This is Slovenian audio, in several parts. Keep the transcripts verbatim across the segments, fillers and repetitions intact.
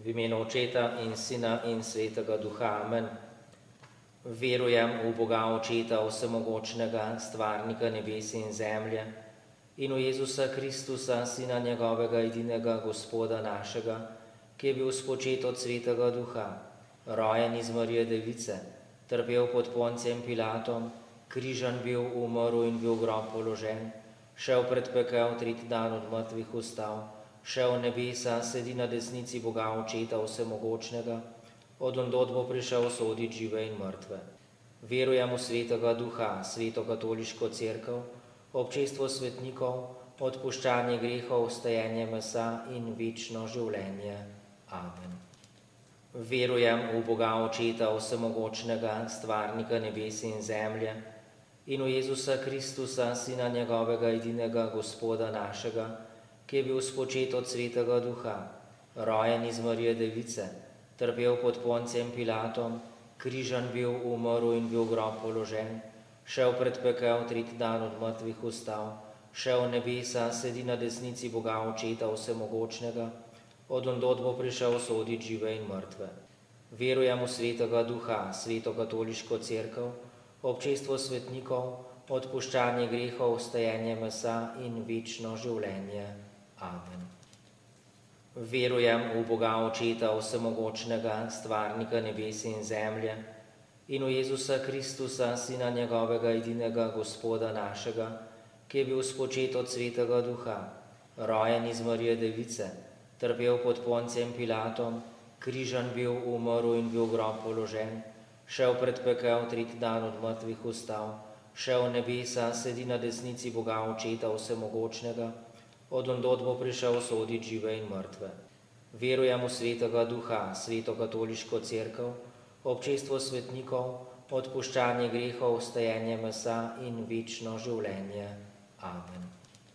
V imenu Očeta in Sina in Svetega Duha. Amen. Verujem v Boga Očeta vsemogočnega, stvarnika nebes in zemlje, in v Jezusa Kristusa, Sina njegovega edinega Gospoda našega, ki je bil spočet od Svetega Duha, rojen iz Marije Device, trpel pod Poncijem Pilatom, križan bil, umrl in bil v grob položen, šel pred pekel, tretji dan od mrtvih vstal, šel v nebesa, sedi na desnici Boga Očeta vsemogočnega, od ondod bo prišel soditi žive in mrtve. Verujem v Svetega Duha, Sveto katoliško cerkev, občestvo svetnikov, odpuščanje grehov, vstajenje mesa in večno življenje. Amen. Verujem v Boga Očeta vsemogočnega, stvarnika nebes in zemlje, in v Jezusa Kristusa, Sina njegovega edinega Gospoda našega, ki je bil spočet od Svetega Duha, rojen iz Marije Device, trpel pod Poncijem Pilatom, križan bil, umrl in bil v grob položen, šel pred pekel, tretji dan od mrtvih vstal, šel v nebesa, sedi na desnici Boga Očeta vsemogočnega, od ondod bo prišel soditi žive in mrtve. Verujem v Svetega Duha, Sveto katoliško cerkev, občestvo svetnikov, odpuščanje grehov, vstajenje mesa in večno življenje. Amen. Verujem v Boga Očeta vsemogočnega, stvarnika nebes in zemlje, in v Jezusa Kristusa, Sina njegovega edinega Gospoda našega, ki je bil spočet od Svetega Duha, rojen iz Marije Device, trpel pod Poncijem Pilatom, križan bil, umrl in bil v grob položen, šel pred pekel, tretji dan od mrtvih vstal, šel v nebesa, sedi na desnici Boga Očeta vsemogočnega, od ondod bo prišel soditi žive in mrtve. Verujem v Svetega Duha, Sveto katoliško cerkev, občestvo svetnikov, odpuščanje grehov, vstajenje mesa in večno življenje. Amen.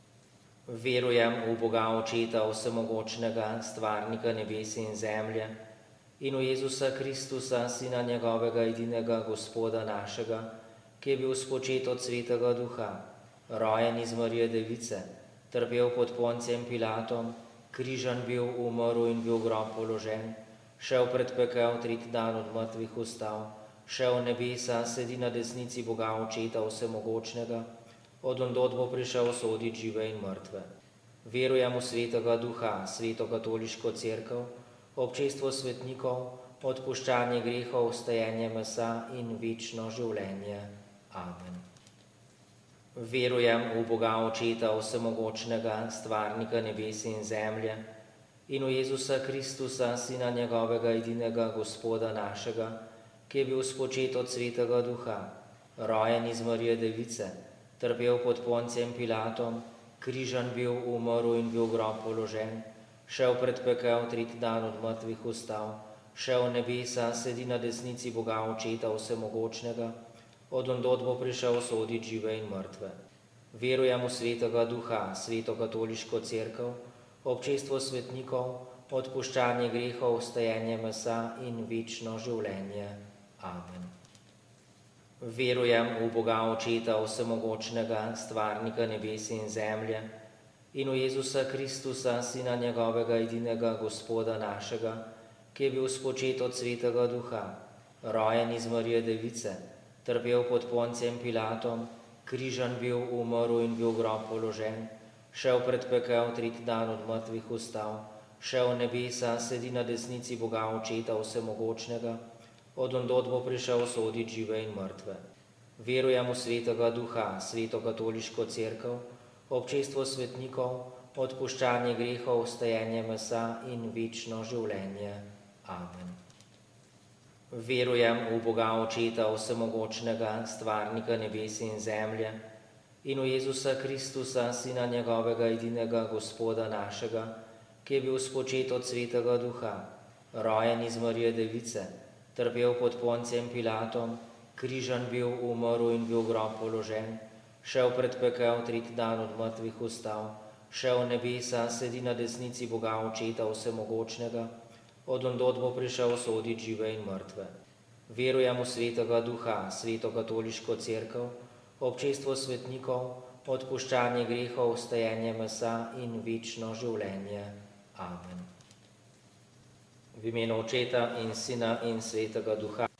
Verujem v Boga Očeta vsemogočnega, stvarnika nebes in zemlje, in v Jezusa Kristusa, Sina njegovega edinega Gospoda našega, ki je bil spočet od Svetega Duha, rojen iz Marije Device, trpel pod Poncijem Pilatom, križan bil, umrl in bil v grob položen, šel pred pekel, tretji dan od mrtvih vstal, šel v nebesa, sedi na desnici Boga Očeta vsemogočnega, od ondod bo prišel soditi žive in mrtve. Verujem v Svetega Duha, Sveto katoliško cerkev, občestvo svetnikov, odpuščanje grehov, vstajenje mesa in večno življenje. Amen. Verujem v Boga Očeta vsemogočnega, stvarnika nebes in zemlje, in v Jezusa Kristusa, Sina njegovega edinega Gospoda našega, ki je bil spočet od Svetega Duha, rojen iz Marije Device, trpel pod Poncijem Pilatom, križan bil, umrl in bil v grob položen, šel pred pekel, tretji dan od mrtvih vstal, šel v nebesa, sedi na desnici Boga Očeta vsemogočnega, od ondod bo prišel soditi žive in mrtve. Verujem v Svetega Duha, Sveto katoliško cerkev, občestvo svetnikov, odpuščanje grehov, vstajenje mesa in večno življenje. Amen. Verujem v Boga Očeta vsemogočnega, stvarnika nebes in zemlje, in v Jezusa Kristusa, Sina njegovega edinega Gospoda našega, ki je bil spočet od Svetega Duha, rojen iz Marije Device, trpel pod Poncijem Pilatom, križan bil, umrl in bil v grob položen, šel pred pekel, tretji dan od mrtvih vstal, šel v nebesa, sedi na desnici Boga Očeta vsemogočnega, od ondod bo prišel soditi žive in mrtve. Verujem v Svetega Duha, Sveto katoliško cerkev, občestvo svetnikov, odpuščanje grehov, vstajenje mesa in večno življenje. Amen. Verujem v Boga Očeta vsemogočnega, stvarnika nebes in zemlje, in v Jezusa Kristusa, Sina njegovega edinega Gospoda našega, ki je bil spočet od Svetega Duha, rojen iz Marije Device, trpel pod Poncijem Pilatom, križan bil, umrl in bil v grob položen, šel pred pekel, tretji dan od mrtvih vstal, šel v nebesa, sedi na desnici Boga Očeta vsemogočnega, od ondod bo prišel soditi žive in mrtve. Verujem v Svetega Duha, Sveto katoliško cerkev, občestvo svetnikov, odpuščanje grehov, vstajenje mesa in večno življenje. Amen. V imenu Očeta in Sina in Svetega Duha.